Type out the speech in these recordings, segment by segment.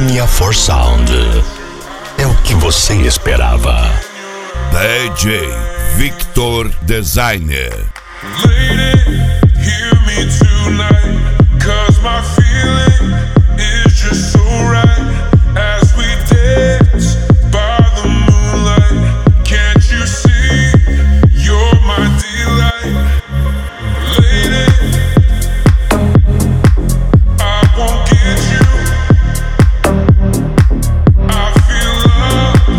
Academia for Sound. É o que você esperava. DJ Victor Designer. Lady, hear me tonight, 'cause my feeling is just so right. As we dance by the moonlight, can't you see you're my delight? Lady, I won't get you. I feel love,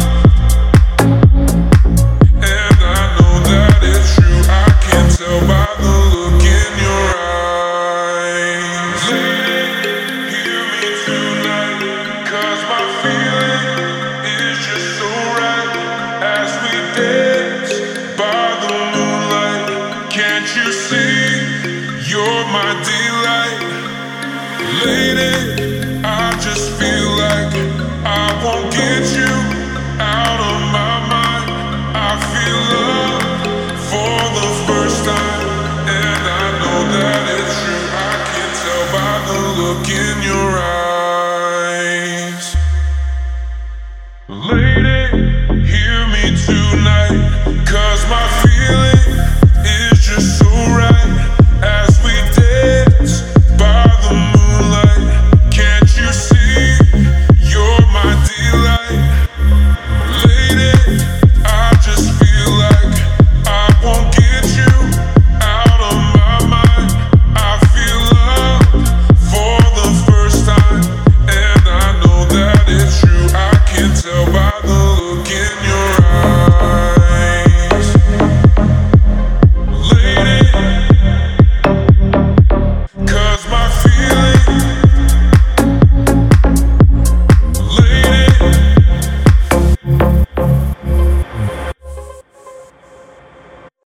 and I know that it's true. I can tell by the look in your eyes. Lady, hear me tonight, 'cause my feeling is just so right. As we dance by the moonlight, can't you see you're my delight? Lady, I just feel like I won't get you out of my mind. I feel love for the first time, and I know that it's true. I can tell by the look in your eyes. Lady, hear me tonight, 'cause my